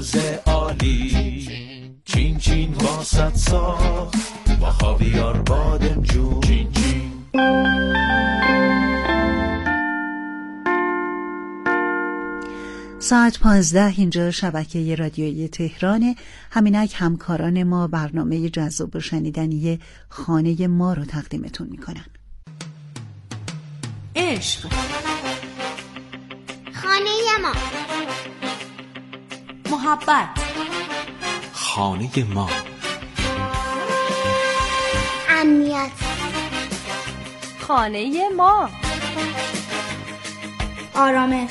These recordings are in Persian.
روز عالی، چین چین واسط ساخت با خاویار بادمجون. چین چین. ساعت 15 اینجا شبکه رادیویی تهرانه. همینک همکاران ما برنامه جذاب و شنیدنی خانه ما رو تقدیمتون میکنن. عشق، خانه ما. محبت، خانه ما. امنیت، خانه ما. آرامش،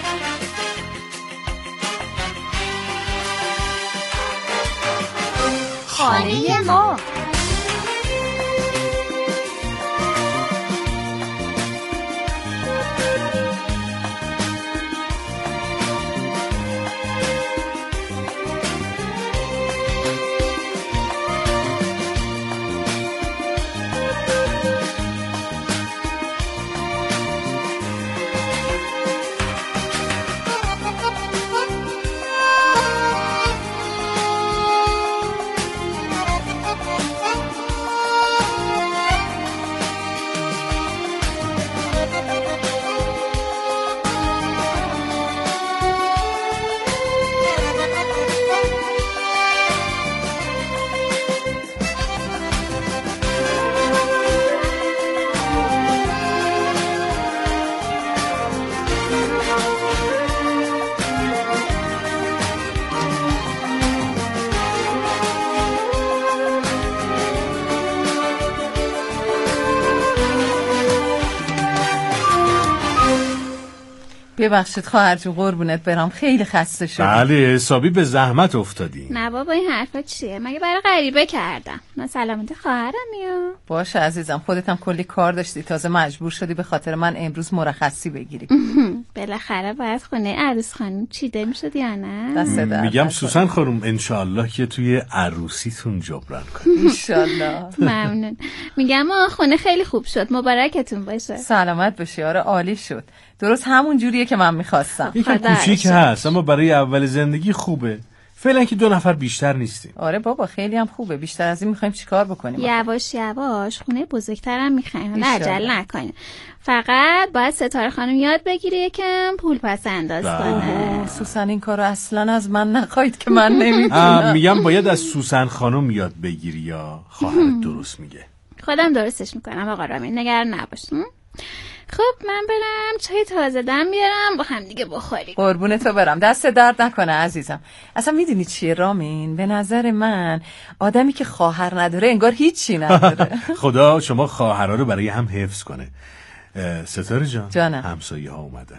خانه ما. ببخشید خواهر جون، قربونت برم، خیلی خسته شدم. بله حسابی به زحمت افتادی. نه بابا این حرفا چیه؟ مگه برای غریبه کردم؟ من سلامت خواهرم یا؟ باشه عزیزم، خودت هم کلی کار داشتی، تازه مجبور شدی به خاطر من امروز مرخصی بگیری. بالاخره باید خونه عروس خانم چیده میشد یا نه؟ دست در میگم سوسن خانم انشالله که توی عروسیتون جبران کنی. انشالله. ممنون. میگم خونه خیلی خوب شد، مبارکتون باشه. سلامت باشی. آره عالی شد، درست همون جوریه که من میخواستم. یکم کوچیک هست اما برای اول زندگی خوبه. فعلا که 2 نفر بیشتر نیستیم. آره بابا خیلی هم خوبه، بیشتر از این میخوایم چیکار بکنیم؟ یواش یواش خونه بزرگترم میخوایم، نه عجله نکنیم. فقط باید ستاره خانم یاد بگیره یکم پول پس انداز کنه. سوسن این کارو اصلا از من نخواهید که من نمیتونم. میگم باید از سوسن خانم یاد بگیری یا خواهرت درست میگه؟ خودم درستش میکنم آقا رامین، نگران نباش. خب من برم چای تازه دم بیارم با هم دیگه بخوریم. قربونتو برم، دست درد نکنه عزیزم. اصلا میدونی چیه رامین؟ به نظر من آدمی که خواهر نداره انگار هیچی نداره. خدا شما خواهرها رو برای هم حفظ کنه. ستاره جانم. همسایه ها اومدن.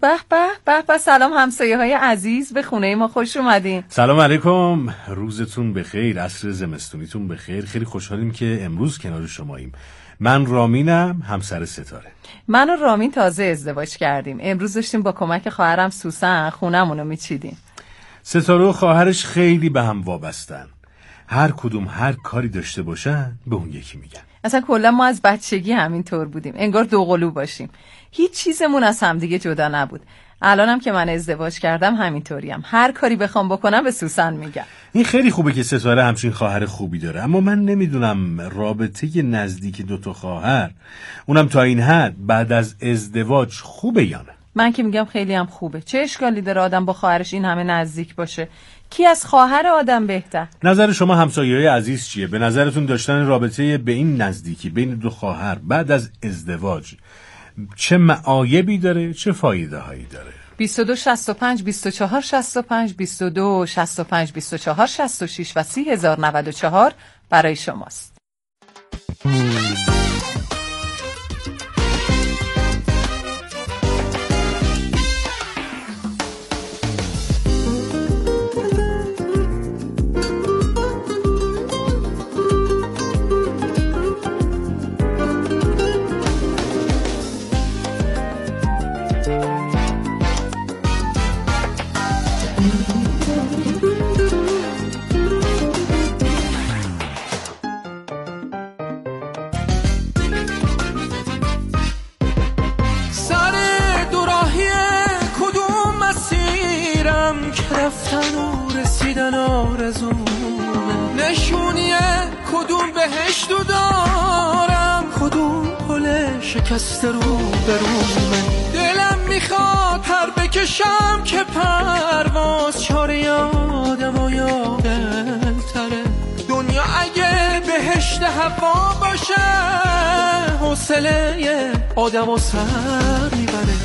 به به، سلام همسایه های عزیز، به خونه ما خوش اومدین. سلام علیکم، روزتون بخیر، عصر زمستونیتون بخیر. خیلی خوشحالیم که امروز کنار شماییم. من رامینم، همسر ستاره. من و رامین تازه ازدواج کردیم. امروز داشتیم با کمک خواهرم سوسن خونمونو میچیدیم. ستاره و خواهرش خیلی به هم وابستن. هر کدوم هر کاری داشته باشن به اون یکی میگن. اصلا کلا ما از بچگی همینطور بودیم، انگار دوقلو باشیم. هیچ چیزمون از همدیگه جدا نبود. الانم که من ازدواج کردم همینطوریم. هر کاری بخوام بکنم به سوسن میگم. این خیلی خوبه که ستاره همچین خواهر خوبی داره، اما من نمیدونم رابطه نزدیک 2 خواهر، اونم تا این حد بعد از ازدواج خوبه یا نه؟ من که میگم خیلی هم خوبه. چه اشکالی داره آدم با خواهرش این همه نزدیک باشه؟ کی از خواهر آدم بهتر؟ نظر شما همسایه‌های عزیز چیه؟ به نظرتون داشتن رابطه به این نزدیکی بین 2 خواهر بعد از ازدواج چه معایبی داره، چه فایده هایی داره؟ 22 65 24 65 22 65 24 66 و 30,094 برای شماست. رسیدن آرزومه، نشونیه کدوم بهشتو دارم، کدوم پل شکسته رو برومه. دلم میخواد پر بکشم که پرواز چاره یادم و یادتره. دنیا اگه بهشت هوا باشه، حوصله آدم و سر میبره.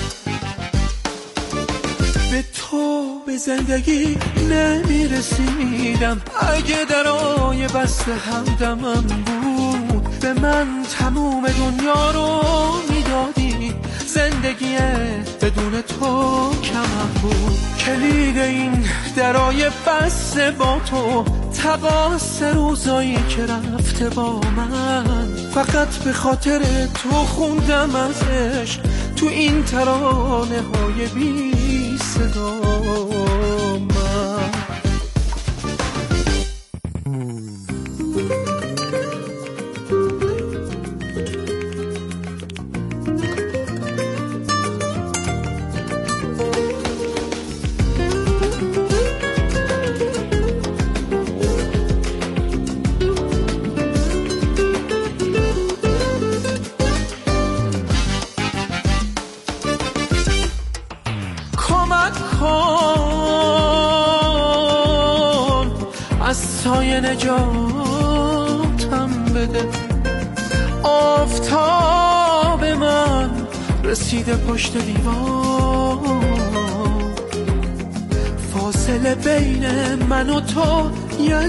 به تو به زندگی نمیرسیدم، اگه درای بست همدمم بود، به من تموم دنیا رو میدادی. زندگی بدون تو کمم بود، کلید این درای بسته با تو، تقاص روزایی که رفته با من. فقط به خاطر تو خوندم ازش تو این ترانه های بی صدا من. سایه نجاتم بده، آفتاب من رسیده پشت دیوار، فاصله بین من و تو یه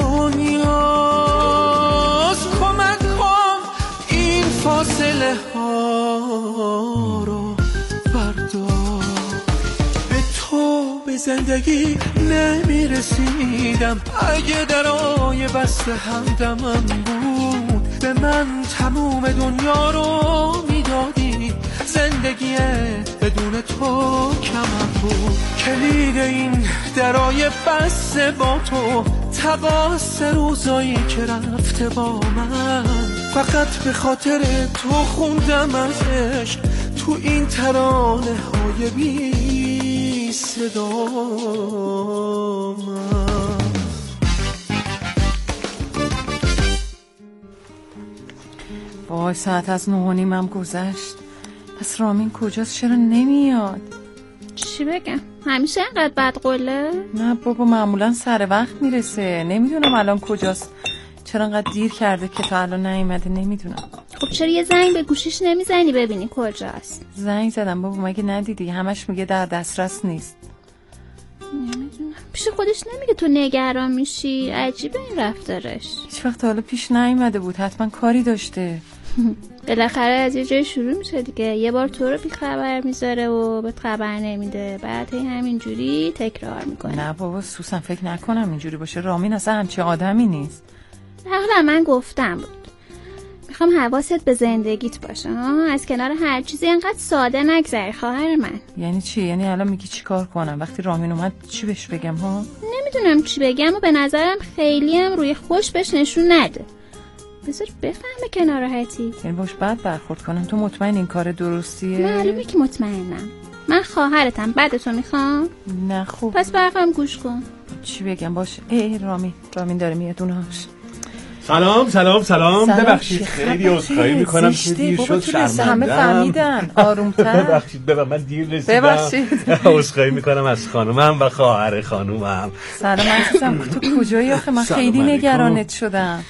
دنیاست. کمک کن این فاصله ها رو بردار. به تو به زندگی نمیرسیدم، اگه درای بست همدمم بود، به من تموم دنیا رو میدادی. زندگی بدون تو کمم بود، کلید این درای بسته با تو، تقاص روزایی که رفته با من. فقط به خاطر تو خوندم ازش تو این ترانه های بی صدا من. وای ساعت از 9:30 هم گذشت. پس رامین کجاست؟ چرا نمیاد؟ چی بگم؟ همیشه اینقدر بد قوله؟ نه بابا، معمولا سر وقت میرسه. نمیدونم الان کجاست، چرا انقدر دیر کرده که تا الان نیومده. نمیدونم. خب چرا یه زنگ به گوشیش نمیزنی ببینی کجاست؟ زنگ زدم بابا، مگه ندیدی؟ همش میگه در دسترس نیست. نمیدونم، پیش خودش نمیگه تو نگران میشی؟ عجیبه این رفتارش. هیچ وقت حالا پیش نیومده بود، حتما کاری داشته. بالاخره از یه جای شروع میشه دیگه. یه بار تو رو بی خبر میذاره و بهت خبر نمیده، بعد همینجوری تکرار میکنه. نه بابا سوسن، فکر نکنم اینجوری باشه. رامین اصلا همچین آدمی نیست. حالا من گفتم بود میخوام حواست به زندگیت باشه ها، از کنار هر چیزی اینقدر ساده نگذری خواهر من. یعنی چی؟ یعنی الان میگی چی کار کنم؟ وقتی رامین اومد چی بهش بگم ها؟ نمیدونم چی بگم و به نظرم خیلی هم روی خوش بهش نشون نده. بذار بفهمه که ناراحتی. یعنی باش بد برخورد کنم؟ تو مطمئن این کار درستیه؟ معلومه که مطمئنم. من خواهرتم، بعدتو میخوام؟ نه خوب. پس برخوام گوش کن. چی بگم؟ باش. رامین داره میاد اونهاش. سلام. ببخشید خیلی عذرخواهی میکنم که دیر شد، شرمندم. همه فهمیدن. آرومتر. ببخشید من دیر رسیدم. عذرخواهی میکنم از خانومم و خواهر خانومم. سلام عزیزم، تو کجایی آخه؟ من خیلی نگرانت شدم.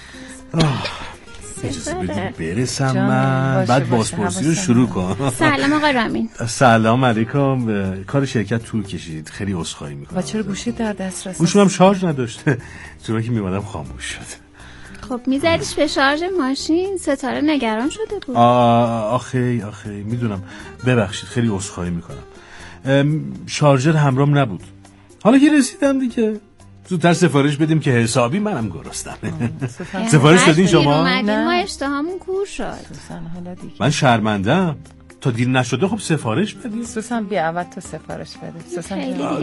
اجازه بدید برسم من، بعد بازپرسی رو شروع کن. سلام آقا رامین. سلام علیکم. کار شرکت طول کشید، خیلی عذرخواهی میکنم. و چرا گوشی در دسترس؟ گوشم شارژ نداشته، چون که میمادم خاموش شد. خب میزدیش به شارژ ماشین؟ ستاره نگران شده بود. آخه میدونم، ببخشید خیلی عذرخواهی میکنم. شارژر همراهم نبود. حالا که رسیدم دیگه زودتر سفارش بدیم که حسابی منم گرستم. سفارش دادین شما؟ نه، ما اشتهامون کور شد. من شرمندم، تا دیر نشده خب سفارش بدیم. سوسن بیا اول تو سفارش بده. سوسن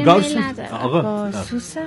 آقا سوسن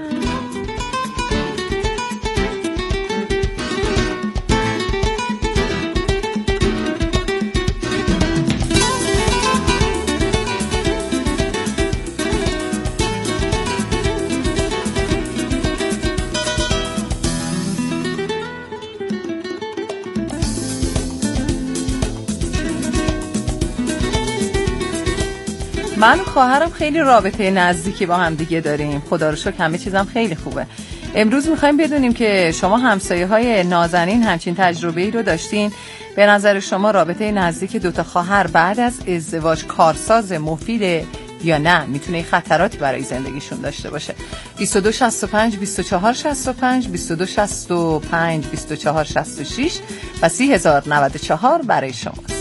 من و خواهرم خیلی رابطه نزدیکی با هم دیگه داریم. خدا رو شکر همه چیزم خیلی خوبه. امروز میخوایم بدونیم که شما همسایه‌های نازنین همچین تجربه‌ای رو داشتین؟ به نظر شما رابطه نزدیک دوتا خواهر بعد از ازدواج کارساز مفیده یا نه میتونه خطراتی برای زندگیشون داشته باشه؟ 2265 2465 2265 2466 و 30,094 برای شماست.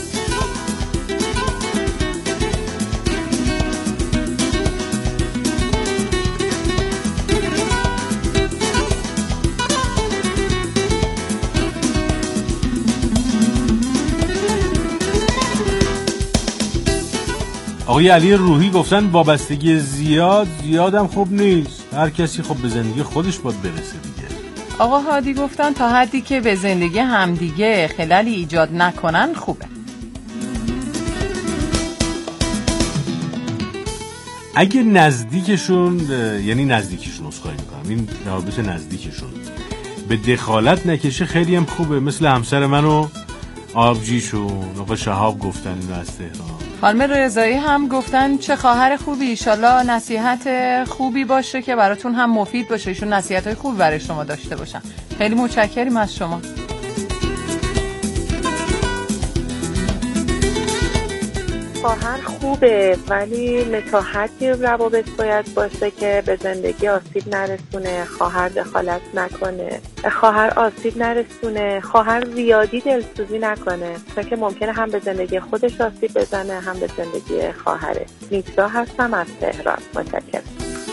آقای علی روحی گفتن وابستگی زیادم خوب نیست. هر کسی خب به زندگی خودش باید برسه دیگه. آقا هادی گفتن تا حدی که به زندگی همدیگه خلالی ایجاد نکنن خوبه. اگه نزدیکشون یعنی نزدیکشون اسخای میکنم این روابط نزدیکشون به دخالت نکشه خیلی هم خوبه. مثل همسر من و آبجیشون آقا شهاب گفتن اینو از تهران. خانم رضایی هم گفتن چه خواهر خوبی، ایشالله نصیحت خوبی باشه که براتون هم مفید باشه. ایشون نصیحت‌های خوبی برای شما داشته باشن. خیلی متشکریم از شما. خواهر خوبه ولی متاحتی روابط باید باشه که به زندگی آسیب نرسونه، خواهر دخالت نکنه، خواهر آسیب نرسونه، خواهر زیادی دلسوزی نکنه، چون که ممکنه هم به زندگی خودش آسیب بزنه هم به زندگی خواهره. نیسا هستم از تهران. متشکرم.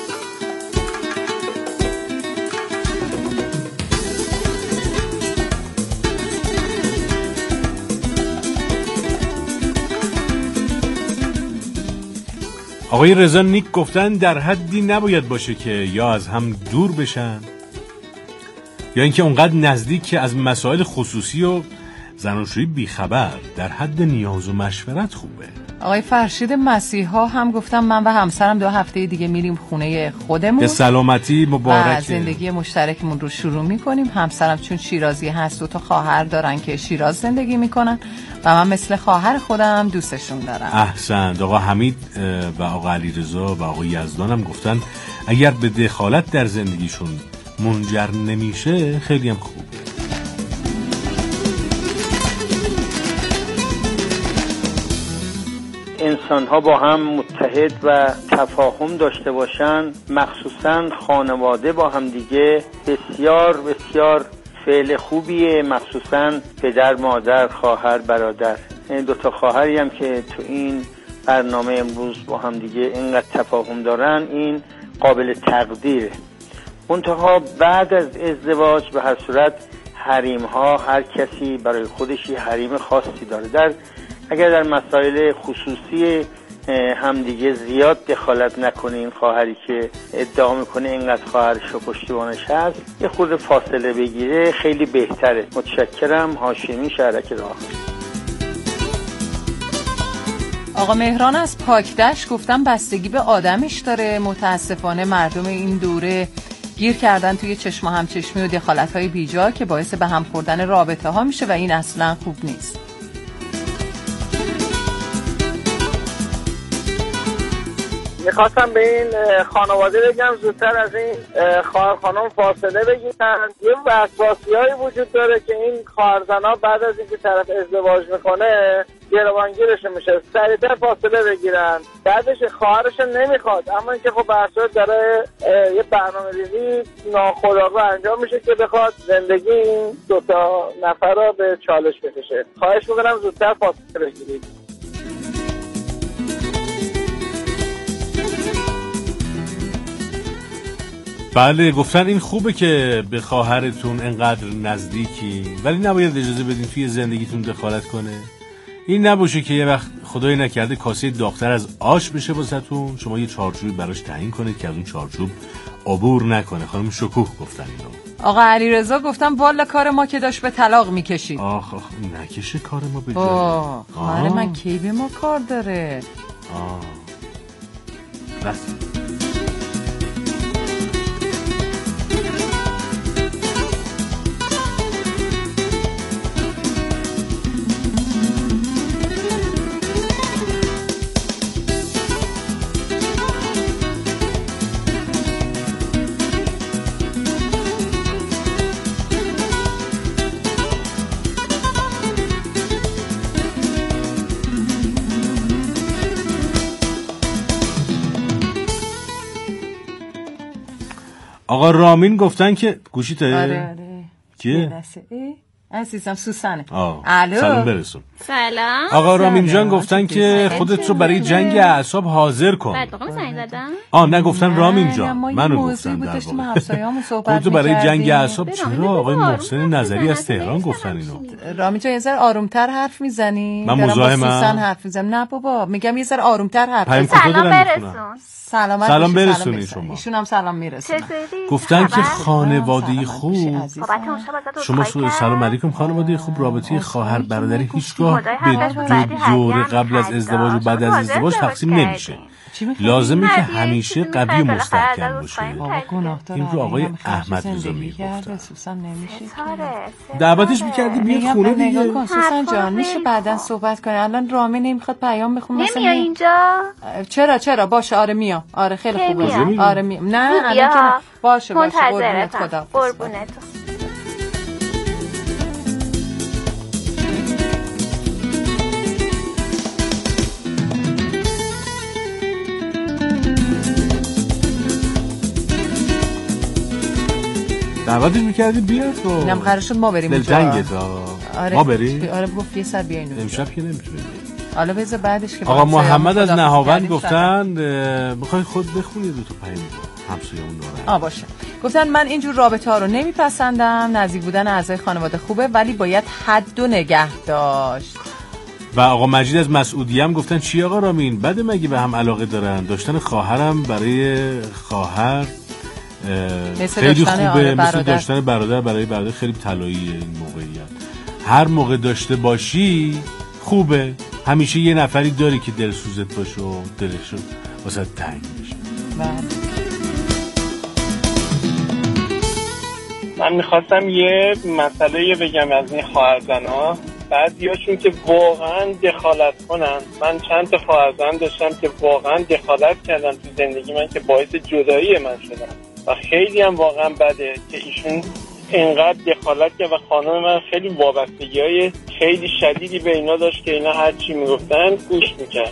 آقای رضا نیک گفتن در حدی نباید باشه که یا از هم دور بشن یا اینکه اونقدر نزدیک که از مسائل خصوصی و زناشویی بیخبر. در حد نیاز و مشورت خوبه. آقای فرشید مسیحا هم گفتم من و همسرم 2 هفته دیگه میریم خونه خودمون. به سلامتی مبارک. زندگی مشترکمون رو شروع میکنیم. همسرم چون شیرازی هست 2 خواهر دارن که شیراز زندگی میکنن و من مثل خواهر خودم دوستشون دارم. احسنت. آقا حمید و آقا علیرضا و آقا یزدان هم گفتن اگر به دخالت در زندگیشون منجر نمیشه خیلی هم خوب. انسان ها با هم متحد و تفاهم داشته باشن، مخصوصا خانواده با هم دیگه بسیار بسیار فعل خوبیه، مخصوصا پدر، مادر، خواهر، برادر. این 2 خواهری هم که تو این برنامه امروز با هم دیگه اینقدر تفاهم دارن این قابل تقدیره. منتها بعد از ازدواج به هر صورت حریم ها هر کسی برای خودش یه حریم خاصی داره. اگر در مسائل خصوصی همدیگه زیاد دخالت نکنه، این خواهری که ادعا میکنه اینقدر خواهرش و پشتیبانش هست یه خورده فاصله بگیره خیلی بهتره. متشکرم. هاشمی شهرک راه. آقا مهران از پاکدشت گفتم بستگی به آدمش داره. متاسفانه مردم این دوره گیر کردن توی چشم و همچشمی و دخالت‌های بیجا که باعث به هم خوردن رابطه ها میشه و این اصلا خوب نیست. میخواستم به این خانواده بگم زودتر از این خواهر خانم فاصله بگیرن. یه وسواسی‌هایی وجود داره که این خواهرزنا بعد از اینکه طرف ازدواج میکنه گروانگیرش میشه، سریعتر فاصله بگیرن. بعدش خواهرش نمیخواد اما اینکه خب به هر صورت داره یه برنامه‌ریزی ناخودآگاه انجام میشه که بخواد زندگی این 2 نفر رو به چالش بکشه. خواهش میکنم زودتر فاصله بگیرید. بله گفتن این خوبه که به خواهرتون انقدر نزدیکی ولی نباید اجازه بدین توی زندگیتون دخالت کنه. این نباشه که یه وقت خدای نکرده کاسه داغ‌تر از آش بشه واسهتون، شما یه چارچوبی براش تعیین کنید که از اون چارچوب عبور نکنه. خانم شکوه گفتن اینو. آقا علیرضا گفتم والا کار ما که داشت به طلاق میکشید. آخ نکشه کار ما به جای. خواهر من کی به ما کار داره؟ بس. آقا رامین گفتن که گوشیته؟ آره کیه؟ عزیزم سوسنه. الو سلام برسون. سلام. آقا رامین جان گفتن که خودت رو برای جنگ اعصاب حاضر کن. بعد آقا زنگ زدم. نه گفتن رامین جان منو گفتن در واقع خودت رو برای جنگ اعصاب. چرا آقای محسن نظری از تهران گفتن اینو؟ رامین جان یه ذره آرومتر حرف میزنی؟ من مزاحمم. سوسن حرف میزنم. نه بابا میگم یه ذره آرومتر حرف بزن. سلام برسون. سلام برسونین شما. ایشون هم سلام میرسونن. گفتن که خانواده خوب. شما سلام علیکم خانواده خوب. رابطه خواهر برادری هیچگاه به دو دوره قبل از ازدواج و بعد از ازدواج تقسیم نمیشه. لازمه که همیشه قوی و مستحکم باشه. این رو آقای احمد رضا میگفتن. دعوتش میکردی بیاد خونه دیگه. نگاه کن سوسن جان میشه بعداً صحبت کنی. الان رامین نمیخواد پیام بخونه. نمیای اینجا؟ چرا باشه. آره میام. آره خیلی خوبه. آره میام. نه الان که باشه قربونت خدا. قربونت. دعوتش میکردی بیاد تو. اینم قرار شد ما بریم اونجا. دلتنگه آره ما بریم. آره گفت یه سر بیاین اونجا. امشب که نمیتونیم. حالا بذار بعدش که آقا محمد از نهاوند گفتن میخوای خود بخونید دو تا پیام همسایه‌مون داره. باشه. گفتن من اینجور رابطه ها رو نمیپسندم. نزدیک بودن اعضای خانواده خوبه ولی باید حد و نگه داشت. و آقا مجید از مسعودی هم گفتن چی آقا رامین بده مگه به هم علاقه دارن. داشتن خواهرم برای خواهر خیلی خوبه. مثل داشتن برادر برای برادر خیلی طلاییه این موقعیت. هر موقع داشته باشی خوبه. همیشه یه نفری داری که دلسوزت باشه و دلش واسه تنگ بشه. من میخواستم یه مسئله بگم از این خواهرزن‌ها. بعضیاشون که واقعا دخالت کنن. من چند تا خواهرزن داشتم که واقعا دخالت کردن تو زندگی من که باعث جدایی من شدن و خیلی هم واقعا بده که ایشون اینقدر دخالت کرد و خانم من خیلی وابستگی‌های خیلی شدیدی به اینا داشت که اینا هر چی میگفتن گوش میکرد.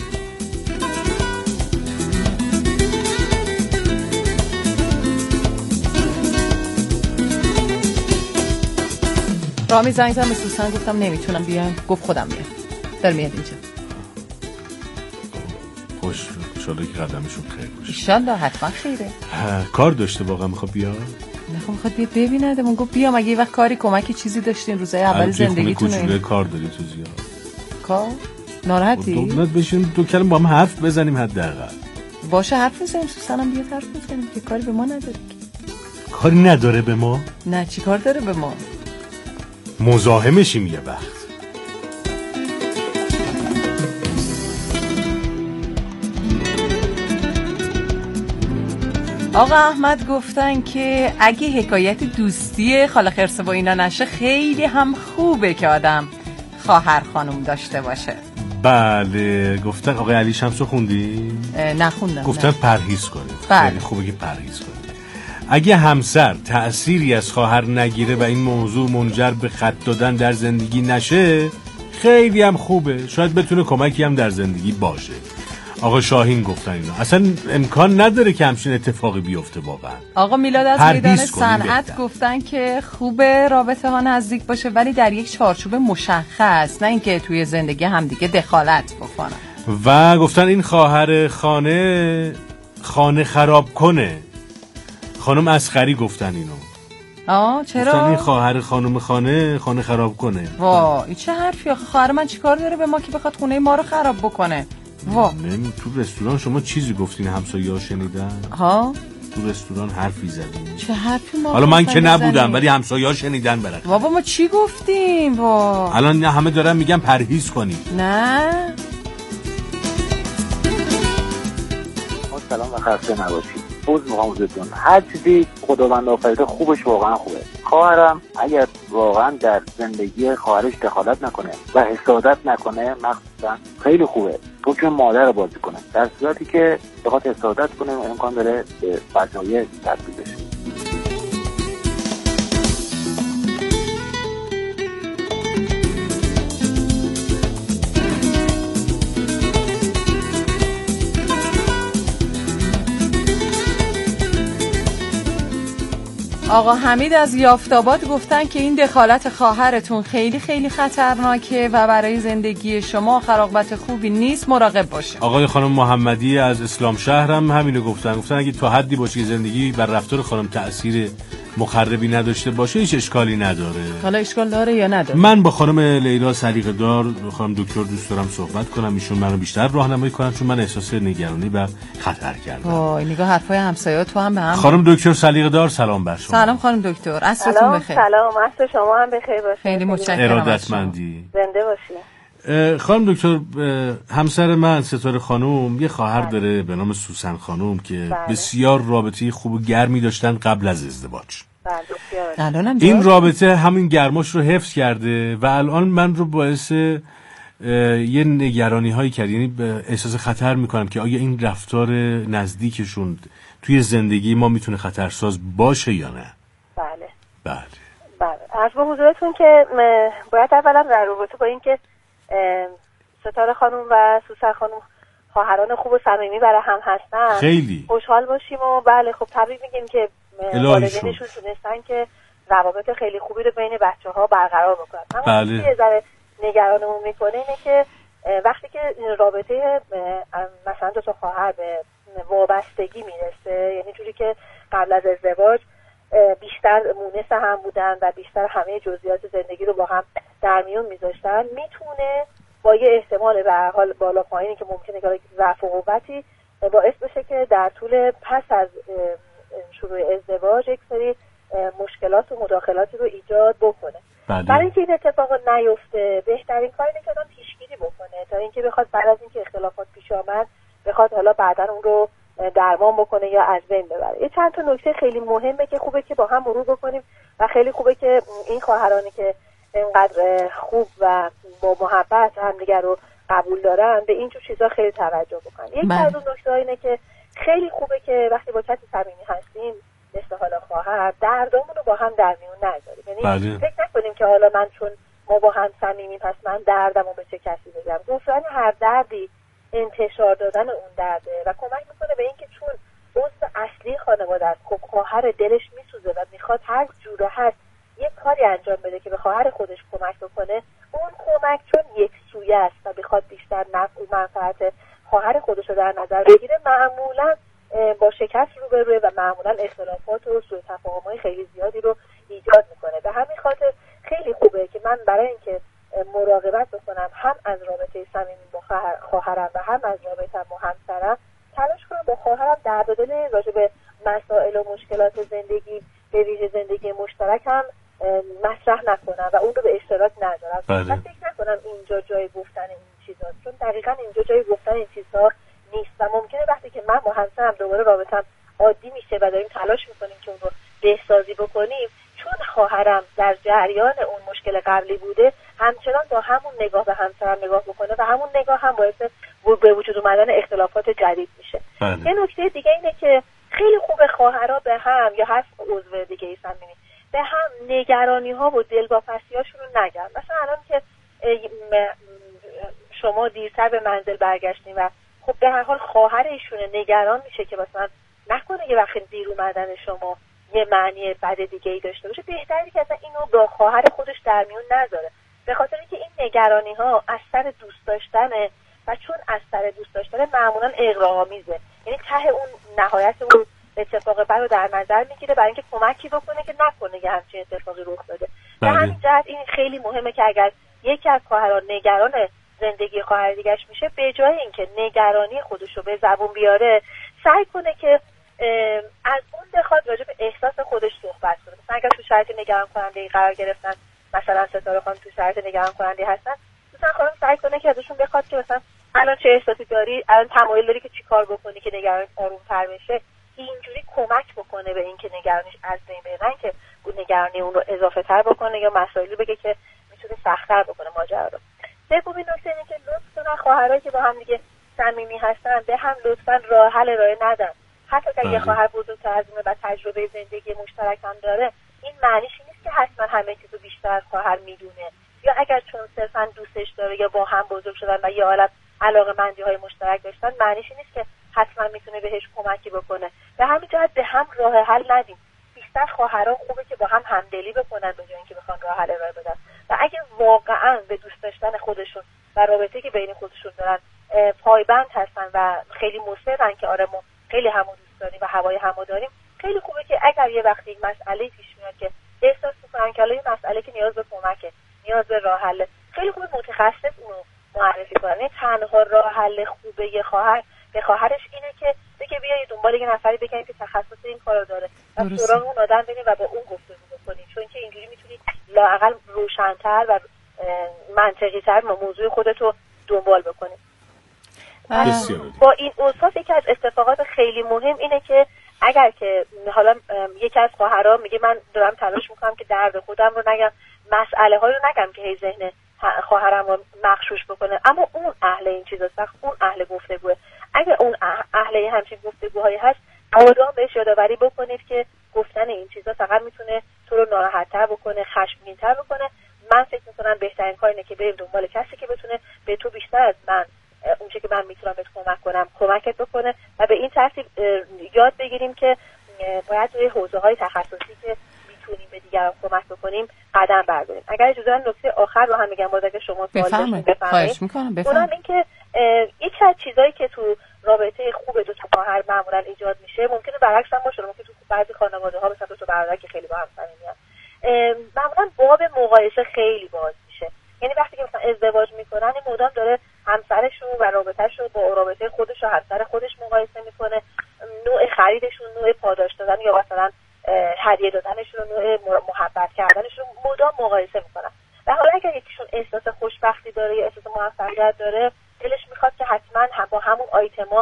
رامی زنگ زدم به سوسن گفتم نمیتونم بیام. گفت خودم میام. در میاد اینجا. خوش انشالله که قدمشون خیر باشه. انشالله حتما خیره. کار داشته واقعا میخواد بیاد. میخواد بیاد ببیندمون. گفت بیام اگه یه وقت کاری کمکی چیزی داشتین روزای اول زندگیتون. کوچولو کار داری تو زیاد. کار؟ ناراحتی؟ دونت بشین دو کلمه با هم حرف بزنیم حداقل. باشه حرف میزنیم. سوسنم بیاد حرف میزنیم که کاری به ما نداره. کاری نداره به ما؟ نه چی کار داره به ما؟ مزاحمشیم یه وقت. آقا احمد گفتن که اگه حکایت دوستی خاله خرسه با اینا نشه خیلی هم خوبه که آدم خواهر خانم داشته باشه. بله گفتن. آقای علی شمسو خوندی؟ نخوندم. گفتن پرهیز کنید. بله. خیلی خوبه که پرهیز کنید. اگه همسر تأثیری از خواهر نگیره و این موضوع منجر به خط دادن در زندگی نشه خیلی هم خوبه. شاید بتونه کمکی هم در زندگی باشه. آقا شاهین گفتن اینا. اصلا امکان نداره که همچین اتفاقی بیفته واقعا. آقا میلاد از میدان صنعت گفتن که خوبه رابطه ها نزدیک باشه ولی در یک چارچوب مشخص، نه اینکه توی زندگی همدیگه دخالت بکنن. و گفتن این خواهر خانه خراب کنه. خانم اسخری گفتن اینو. چرا؟ گفتن این خواهر خانم خانه خراب کنه. وا این چه حرفی آخه؟ خواهر من چیکار داره به ما که بخواد خونه ما رو خراب بکنه؟ وا تو رستوران شما چیزی گفتین همسایه‌ها شنیدن؟ تو رستوران حرفی زدین. چه حرفی ما؟ حالا من که نبودم ولی همسایه‌ها شنیدن برای. بابا ما چی گفتیم؟ وا الان همه دارن میگن پرهیز کنید. نه سلام و خسته نباشید. عذر میخوام ازتون. هر چیزی خداوند آفریده خوبش واقعا خوبه. خواهرم اگر واقعا در زندگی خواهرش دخالت نکنه و حسادت نکنه مخصوصا خیلی خوبه. تو که مادر رو بازی کنه. در صورتی که بخواد حسادت کنه امکان داره به فجایع تبدیل بشه. آقا حمید از یافتاباد گفتن که این دخالت خواهرتون خیلی خیلی خطرناکه و برای زندگی شما خراقبت خوبی نیست، مراقب باشه. آقای خانم محمدی از اسلام شهر هم همینو گفتن اگه تا حدی باشه که زندگی بر رفتار خانم تأثیر مخربی نداشته باشه هیچ اشکالی نداره. حالا اشکال داره یا نداره؟ من با خانم لیلا سلیقه دار، خانم دکتر دوست دارم صحبت کنم، ایشون منو بیشتر راهنمایی کنن چون من احساس نگرانی و خطر کردم. وای نگاه حرفای همسایه‌ها تو هم به هم. خانم دکتر سلیقه دار سلام بر شما. سلام خانم دکتر، عصرتون بخیر. سلام، عصر شما هم بخیر باشه. خیلی متشکرم. ارادتمندی. زنده باشید. خانم دکتر، همسر من ستاره خانم یه خواهر داره به نام سوسن خانم که بسیار رابطه خوب و گرمی داشتن قبل از ازدواج. این رابطه همین گرماش رو حفظ کرده و الان من رو باعث یه نگرانی هایی کرد، یعنی احساس خطر میکنم که آیا این رفتار نزدیکشون توی زندگی ما میتونه خطرساز باشه یا نه. بله. عرض به حضورتون که باید اولا در رابطه با این که ستاره خانم و سوسن خانم خواهران خوب و صمیمی برای هم هستن خیلی خوشحال باشیم و بله خب تبریک میگیم که والدینشون تونستن که روابط خیلی خوبی رو بین بچه‌ها برقرار بکنن. بله. یه ذره نگرانمون میکنه اینه که وقتی که رابطه مثلا دو تا خواهر به وابستگی میرسه، یعنی جوری که قبل از ازدواج بیشتر مونس هم بودن و بیشتر همه جزئیات زندگی رو با هم در میون میذاشتن، میتونه با یه احتمال به هر حال بالا پایینی که ممکنه که ضعف و قوتی باعث بشه که در طول پس از شروع ازدواج یک سری مشکلات و مداخلاتی رو ایجاد بکنه. برای اینکه این اتفاق نیفته بهترین کار اینه که آدم پیشگیری بکنه تا اینکه بخواد بعد از اینکه اختلافات پیش آمد بخواد حالا بعداً اون رو درمان بکنه یا از بین ببره. یه چند تا نکته خیلی مهمه که خوبه که با هم مرور بکنیم و خیلی خوبه که این خواهرانی که اینقدر خوب و با محبت همدیگر رو قبول دارن به این جور چیزا خیلی توجه بکنن. یک از اون نکته‌ها اینه که خیلی خوبه که وقتی با کسی صمیمی هستیم مثل حالا خواهر دردامون رو با هم در میون نذاریم. یعنی فکر نکنیم که حالا من چون ما با هم صمیمیم پس من دردمو به چه کسی بگم. گفتن هر دردی انتشار دادن اون درده و کمک میکنه به اینکه چون عضو اصلی خانواده است، خب خواهر دلش میسوزه و میخواد هر جوره هست یک کاری انجام بده که به خواهر خودش کمک بکنه. اون کمک چون یک سویه است و بخواد بیشتر نفع و منفعت خواهر خودش رو در نظر بگیره، معمولا با شکست روبروه و معمولا اختلافات و سوء تفاهم‌های خیلی زیادی رو ایجاد میکنه. به همین خاطر خیلی خوبه که من برای اینکه مراقبت بکنم هم از رابطه صمیمی با خواهرم و هم از رابطه‌ام با همسرم، تلاش کنم با خواهرم درد و دل راجع به مسائل و مشکلات زندگی به ویژه زندگی مشترک هم مطرح نکنم و اون رو به اشتراک نذارم. من فکر نکنم اینجا جای گفتن این چیزاست، چون دقیقاً اینجا جای گفتن این چیزها نیست و ممکنه وقتی که من با همسرم دوباره رابطم عادی میشه و داریم تلاش میکنیم که اون رو بهسازی بکنیم، چون خواهرم در جریان اون مشکل قبلی بوده همچنان با همون نگاه به همسرم نگاه بکنه و همون نگاه هم باعث به وجود اومدن اختلافات جدید میشه. یه نکته دیگه اینه که خیلی خوبه خواهرها به هم یا هر عضو دیگه ای صمیمی به هم نگرانی ها و دلواپسی هاشون رو نگن. مثلا الان که شما دیرتر به منزل برگشتین و خب به هر حال خواهر ایشونه نگران میشه که مثلا نکنه یه وقت دیر اومدن شما یه معنی بد دیگه ای داشته باشه، بهتره که اصلا اینو با خواهر خودش در میون نذاره، به خاطر اینکه این نگرانی ها از سر دوست داشتنه و چون از سر دوست داشتن معمولا اغراق‌آمیزه، یعنی ته اون نهایت اون اتفاق بد رو در نظر میگیره برای اینکه کمکی بکنه که نکنه که همچین اتفاقی رخ بده. به همین جهت این خیلی مهمه که اگر یکی از خواهران نگران زندگی خواهر دیگه‌اش میشه، به جای اینکه نگرانی خودش رو به زبون بیاره سعی کنه که از اون بخواد راجع به احساس خودش صحبت کنه. مثلا اگر تو شرایط نگران کننده قرار گرفتن، مثلا ستاره خانم تو شرایط نگران کننده هستن، مثلا خانم سعی کنه که ازشون بخواد که مثلا الان چه احساسی داری، الان تمایل داری که چیکار بکنی که نگرانی آروم‌تر بشه، اینجوری کمک بکنه به اینکه نگرانیش از بین بره، که اون نگرانی اون رو اضافه تر بکنه یا مسائلی بگه که میتونه سخت‌تر بکنه ماجرا رو. سومین نکته اینه که لطف کنن خواهرایی که با هم دیگه صمیمی هستن به هم لطفاً راه حل ارائه ندن. حتی اگه یه خواهر بزرگتر از اونه و تجربه زندگی مشترک هم داره، این معنیش نیست که حتما همه چیزو بیشتر از خواهر میدونه، یا اگر چون صرفاً دوستش داره یا با هم بزرگ شدن و یه عالم علاقه‌مندی‌های مشترک داشتن، معنیش نیست که حتما میتونه بهش کمکی بکنه. به همین جهت به هم راه حل ندیم. بیشتر خواهران خوبه که با هم همدلی بکنن به جای اینکه بخوان راه حل ارائه بدن و اگه واقعا به دوست داشتن خودشون و رابطه‌ای که بین خودشون دارن پایبند هستن و خیلی مصرن که آره ما خیلی همو دوست داریم و هوای همو داریم، خیلی خوبه که اگر یه وقتی یک مسئله پیش میاد که احساس میکنن که حالا این مسئله که نیاز به کمکه، نیاز به راه حل، خیلی خوبه متخصص اونو معرفی کنن. تنها راه حل خوبه یه خواهر به خواهرش اینه که بگه بیا دنبال یه نفری بگین که تخصص این کارو داره و سراغ اون آدم بریم و با اون گفتگو بکنید، چون که اینجوری میتونید لااقل روشن‌تر و منطقی‌تر موضوع خودتو دنبال بکنید. با این اوصاف یکی از اتفاقات خیلی مهم اینه که اگر که حالا یکی از خواهرها میگه من دارم تلاش میکنم که درد خودم رو نگم، مسئله ها رو نگم که هی ذهن خواهرم رو مغشوش بکنه، اما اون اهل این چیزاست، اون اهل گفتگوه. اگر اون اهل همچین گفتگوهایی هست، مدام بهش یادآوری بکنید که گفتن این چیزا فقط میتونه تو رو ناراحت‌تر بکنه، خشمگین‌تر بکنه. من فکر میکنم بهترین کار اینه که بریم دنبال کسی که بتونه به تو بیشتر از من اونچه که من میتونم بهت کمک کنم کمکت بکنه و به این ترتیب یاد بگیریم که باید روی حوزه‌های تخصصی که میتونیم به دیگران کمک بکنیم قدم برداریم. اگر اجازه بدید نکته آخر رو هم میگم، باز اگه شما سوال داشتین بفرمایید. اونم این که یکی از چیزایی که تو رابطه خوب دو تا خواهر معمولا ایجاد میشه، ممکنه برعکس هم باشه، ممکنه تو بعضی خانواده‌ها مثلا دو تا برادر که خیلی با هم صمیمیان، معمولا باب مقایسه خیلی باز میشه. یعنی وقتی که مثلا ازدواج میکنن این مدام داره همسرش رو و رابطه‌ش رو با رابطه خودش و همسر خودش مقایسه میکنه، نوع خریدشون، نوع پاداش دادن یا مثلا هدیه دادنشون، نوع محبت کردنشون مدام مقایسه میکنن. و حالا اگر یکیشون احساس خوشبختی داره یا احساس موفقیت داره، دلش میخواد که حتما هم با همون آیتما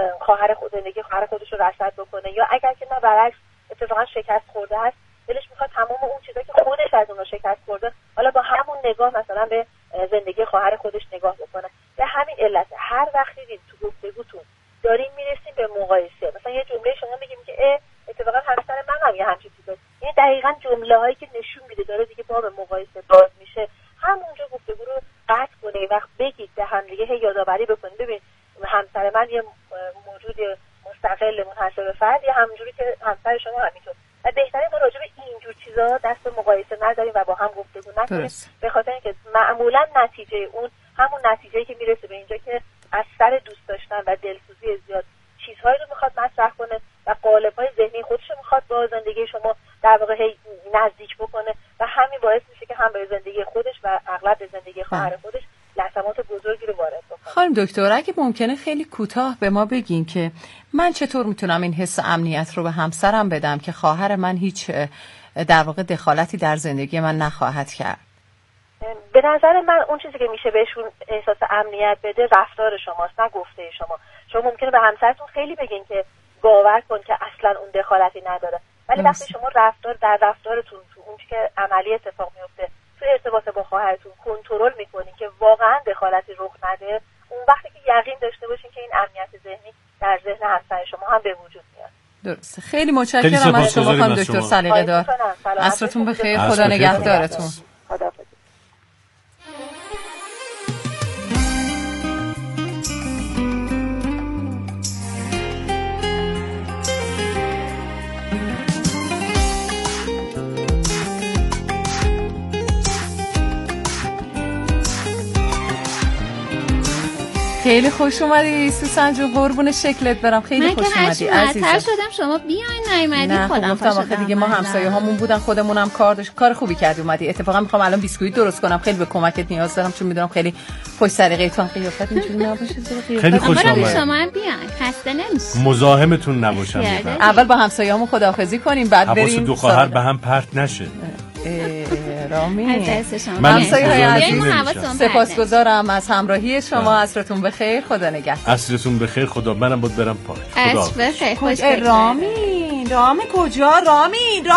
زندگی خواهر خودش رو رصد بکنه، یا اگر که نه برعکس اتفاقا شکست خورده هست، دلش میخواد تمام اون چیزایی که خودش از اون شکست خورده حالا با همون نگاه مثلا به زندگی خواهر خودش نگاه بکنه. به همین علت هر وقت دیدید تو گفتگوتون داریم میرسیم به مقایسه، مثلا یه جمله شما میگیم که اتفاقا همسر من هم یه همچین چیزه، یعنی دقیقاً جمله‌هایی که نشون میده داره دیگه باب مقایسه باز میشه، همونجا گفتگو رو قطع کنه و بگید به هم دیگه یادآوری بکنید ببین همسر من یه موجود مستقل منحصر به فرد، یا همونجوری که همسر شما همینطور، و بهتره ما راجع به اینجور چیزا دست به مقایسه نذاریم و با هم گفتگو نکنیم، به خاطر اینکه معمولا نتیجه اون همون نتیجه‌ای که میرسه به اینجا که از سر دوست داشتن و دلسوزی زیاد چیزهایی رو میخواد مطرح کنه و قالب‌های ذهنی خودش رو میخواد با زندگی شما در واقع نزدیک بکنه و همین باعث میشه که هم به زندگی خودش و اغلب به زندگی خواهر خودش لطمات بزرگی رو وارد بکنه. خانم دکتر اگه ممکنه خیلی کوتاه به ما بگین که من چطور میتونم این حس امنیت رو به همسرم بدم که خواهر من هیچ در واقع دخالتی در زندگی من نخواهد کرد؟ به نظر من اون چیزی که میشه بهشون احساس امنیت بده رفتار شماست، نه گفته شما. شما ممکنه به همسرتون خیلی بگین که باور کن که اصلا اون دخالتی نداره، ولی وقتی شما در رفتارتون تو اون که عملی اتفاق میفته تو ارتباط با خواهرتون کنترل میکنین که واقعا دخالتی رخ نده، اون وقتی که یقین داشته باشین که این امنیت ذهنی در ذهن همسر شما هم به وجود میاد. درسته. خیلی متشکرم از شما خانم دکتر سلیقه دار. عصرتون بخیر، خدا نگهدارتون. خداحافظ. خیلی خوش اومدی سوسن جون، قربون شکلت برم، خیلی خوش اومدی عزیزم. من که شدم شما بیاین نیومدی، خودم گفتم آخه دیگه ما همسایه هامون بودن، خودمونم کار خوبی کردی اومدی. اتفاقا میخوام الان بیسکویت درست کنم، خیلی به کمکت نیاز دارم چون میدونم خیلی خوش سلیقه تو، قیافت اینجوری نباشه، خیلی خوش اومدی. شما بیاین، خسته نمیشین، مزاحمتون نباشم. اول با همسایه هامون خداحافظی کنیم بعد بریم دو خواهر به هم پرت نشه. رامین همسایه‌های عزیز سپاسگزارم از همراهی شما. عصرتون بخیر، خدا نگهدار. عصرتون بخیر، خدا. منم باید برم پای. عصر بخیر، خوش رامین کجا؟ رامین